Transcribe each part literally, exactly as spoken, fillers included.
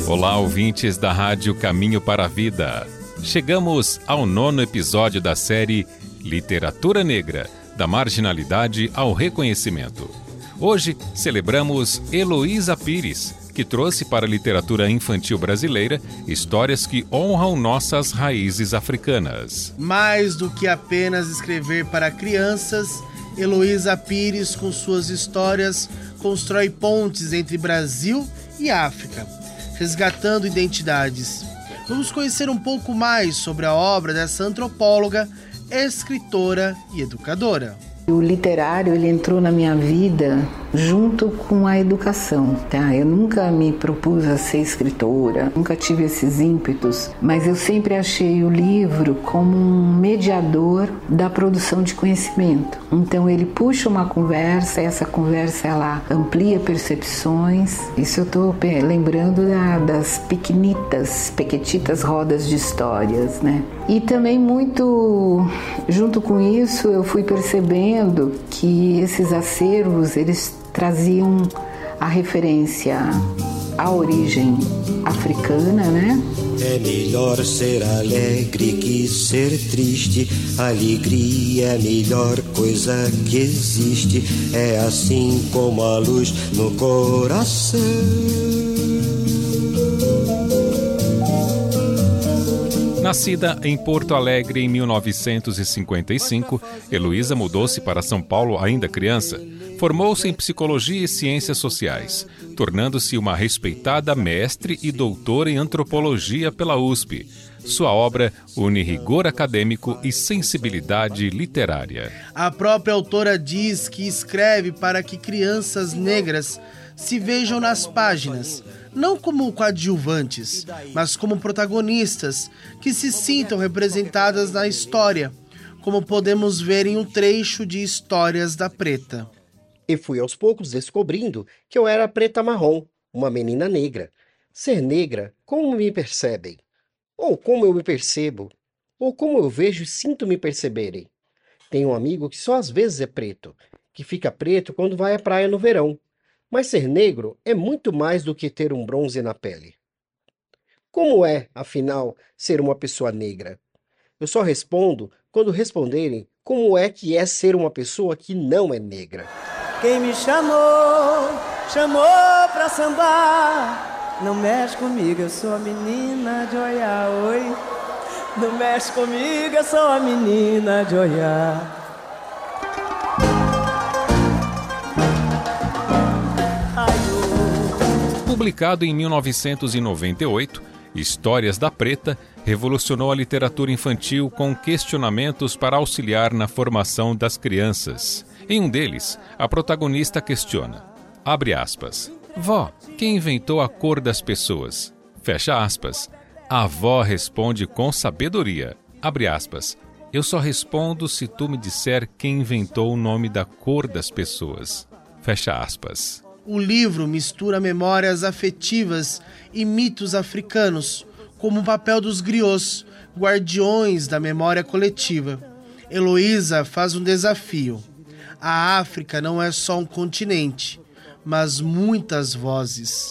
Olá, ouvintes da Rádio Caminho para a Vida. Chegamos ao nono episódio da série Literatura Negra, da marginalidade ao reconhecimento. Hoje celebramos Heloísa Pires, que trouxe para a literatura infantil brasileira histórias que honram nossas raízes africanas. Mais do que apenas escrever para crianças, Heloísa Pires, com suas histórias, constrói pontes entre Brasil e África, resgatando identidades. Vamos conhecer um pouco mais sobre a obra dessa antropóloga, escritora e educadora. O literário ele entrou na minha vida junto com a educação, tá? Eu nunca me propus a ser escritora, nunca tive esses ímpetos, mas eu sempre achei o livro como um mediador da produção de conhecimento. Então ele puxa uma conversa, essa conversa ela amplia percepções. Isso eu estou lembrando da, das pequenitas, pequetitas rodas de histórias, né? E também muito junto com isso eu fui percebendo que esses acervos eles traziam a referência à origem africana, né? É melhor ser alegre que ser triste. Alegria é a melhor coisa que existe. É assim como a luz no coração. Nascida em Porto Alegre em mil novecentos e cinquenta e cinco, Heloísa mudou-se para São Paulo ainda criança. Formou-se em Psicologia e Ciências Sociais, tornando-se uma respeitada mestre e doutora em Antropologia pela U S P. Sua obra une rigor acadêmico e sensibilidade literária. A própria autora diz que escreve para que crianças negras se vejam nas páginas, não como coadjuvantes, mas como protagonistas, que se sintam representadas na história, como podemos ver em um trecho de Histórias da Preta. E fui aos poucos descobrindo que eu era preta marrom, uma menina negra. Ser negra, como me percebem? Ou como eu me percebo? Ou como eu vejo e sinto me perceberem? Tenho um amigo que só às vezes é preto, que fica preto quando vai à praia no verão. Mas ser negro é muito mais do que ter um bronze na pele. Como é, afinal, ser uma pessoa negra? Eu só respondo quando responderem como é que é ser uma pessoa que não é negra. Quem me chamou, chamou pra sambar. Não mexe comigo, eu sou a menina de Oiá, oi. Não mexe comigo, eu sou a menina de Oiá. Publicado em mil novecentos e noventa e oito, Histórias da Preta revolucionou a literatura infantil com questionamentos para auxiliar na formação das crianças. Em um deles, a protagonista questiona, abre aspas, vó, quem inventou a cor das pessoas? Fecha aspas. A avó responde com sabedoria, abre aspas, eu só respondo se tu me disser quem inventou o nome da cor das pessoas. Fecha aspas. O livro mistura memórias afetivas e mitos africanos, como o papel dos griots, guardiões da memória coletiva. Heloísa faz um desafio. A África não é só um continente, mas muitas vozes.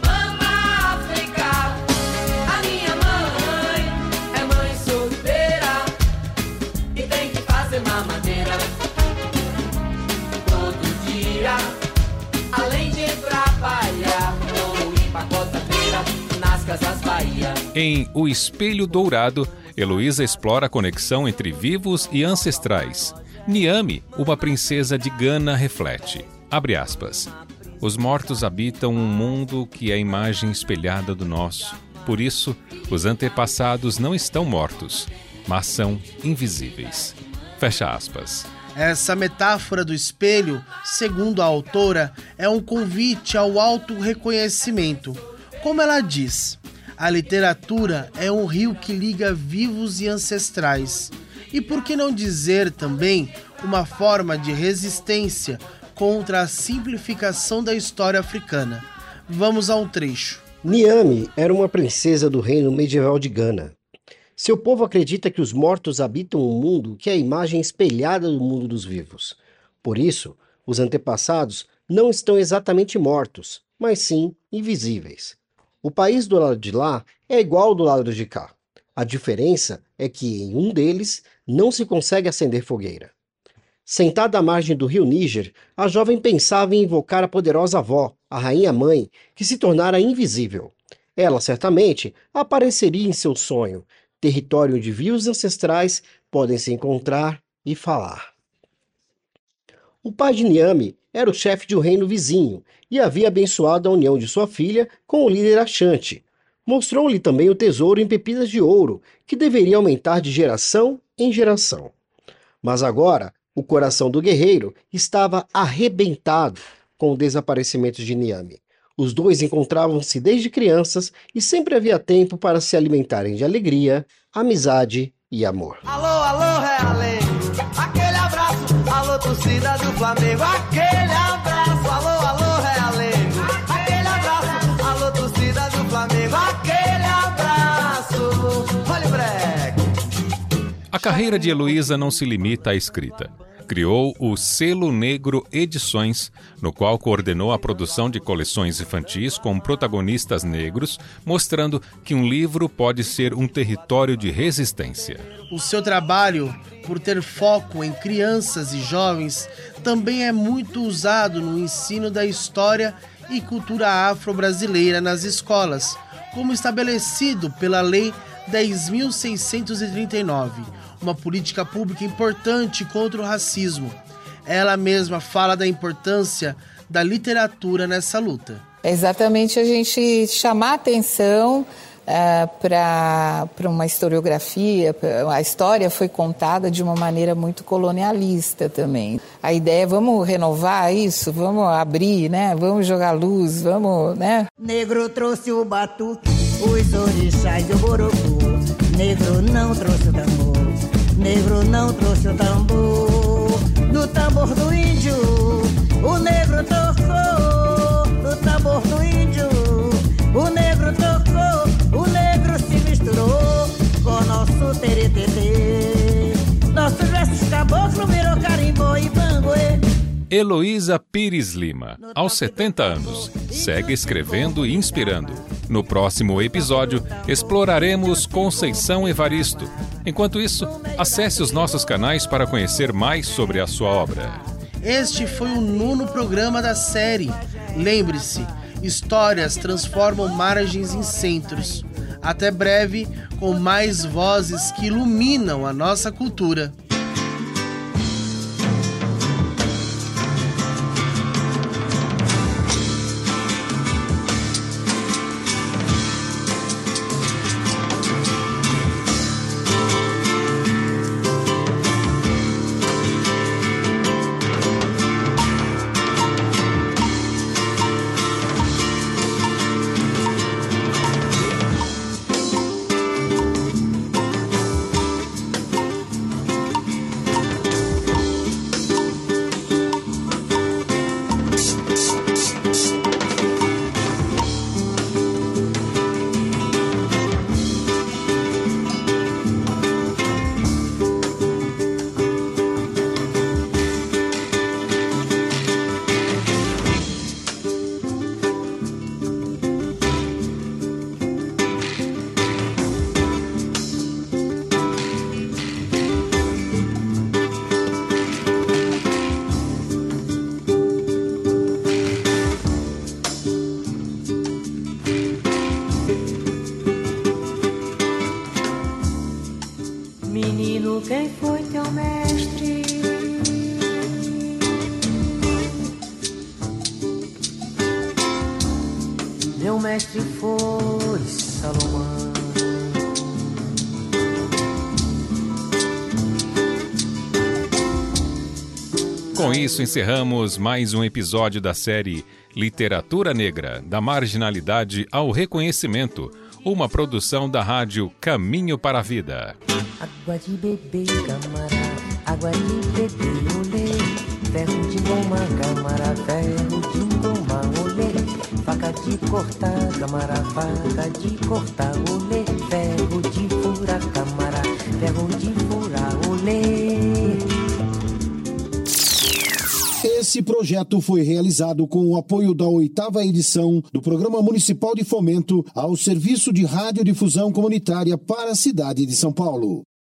Em O Espelho Dourado, Heloísa explora a conexão entre vivos e ancestrais. Niame, uma princesa de Gana, reflete, abre aspas, os mortos habitam um mundo que é a imagem espelhada do nosso. Por isso, os antepassados não estão mortos, mas são invisíveis. Fecha aspas. Essa metáfora do espelho, segundo a autora, é um convite ao autorreconhecimento. Como ela diz, a literatura é um rio que liga vivos e ancestrais. E por que não dizer também uma forma de resistência contra a simplificação da história africana? Vamos a um trecho. Niame era uma princesa do reino medieval de Gana. Seu povo acredita que os mortos habitam um mundo que é a imagem espelhada do mundo dos vivos. Por isso, os antepassados não estão exatamente mortos, mas sim invisíveis. O país do lado de lá é igual ao do lado de cá. A diferença é que em um deles não se consegue acender fogueira. Sentada à margem do rio Níger, a jovem pensava em invocar a poderosa avó, a rainha-mãe, que se tornara invisível. Ela, certamente, apareceria em seu sonho, território onde vivos ancestrais podem se encontrar e falar. O pai de Niamey era o chefe de um reino vizinho e havia abençoado a união de sua filha com o líder Ashanti. Mostrou-lhe também o tesouro em pepitas de ouro, que deveria aumentar de geração em geração. Mas agora, o coração do guerreiro estava arrebentado com o desaparecimento de Niamey. Os dois encontravam-se desde crianças e sempre havia tempo para se alimentarem de alegria, amizade e amor. Alô, alô, Realengo, aquele abraço. Alô, torcida do Flamengo, aquele abraço. Alô, alô, Realengo, aquele abraço. Alô, torcida do Flamengo, aquele abraço. Olha o breque. A carreira de Heloísa não se limita à escrita. Criou o Selo Negro Edições, no qual coordenou a produção de coleções infantis com protagonistas negros, mostrando que um livro pode ser um território de resistência. O seu trabalho, por ter foco em crianças e jovens, também é muito usado no ensino da história e cultura afro-brasileira nas escolas, como estabelecido pela Lei dez mil seiscentos e trinta e nove, uma política pública importante contra o racismo. Ela mesma fala da importância da literatura nessa luta. É exatamente a gente chamar atenção uh, para uma historiografia. A história foi contada de uma maneira muito colonialista também. A ideia é vamos renovar isso, vamos abrir, né? Vamos jogar luz, vamos, né? Negro trouxe o batuque, os orixás e o borocu. Negro não trouxe o tambor, negro não trouxe o tambor. No tambor do índio, o negro tocou. No tambor do índio, o negro tocou. O negro se misturou com nosso teretetê. Nossos versos caboclo virou carimbó e bangoê. Heloísa Pires Lima, aos setenta anos, segue escrevendo e inspirando. No próximo episódio, exploraremos Conceição Evaristo. Enquanto isso, acesse os nossos canais para conhecer mais sobre a sua obra. Este foi o nono programa da série. Lembre-se, histórias transformam margens em centros. Até breve, com mais vozes que iluminam a nossa cultura. Menino, quem foi teu mestre? Meu mestre foi Salomão. Com isso, encerramos mais um episódio da série Literatura Negra, da marginalidade ao reconhecimento, uma produção da rádio Caminho para a Vida. Água de beber, camará, água de beber, olê. Ferro de goma, camará, ferro de goma, olê. Faca de cortar, camará, faca de cortar, olê. Ferro de furar, camará, ferro de furar, olê. Esse Esse projeto foi realizado com o apoio da oitava edição do Programa Municipal de Fomento ao Serviço de Radiodifusão Comunitária para a cidade de São Paulo.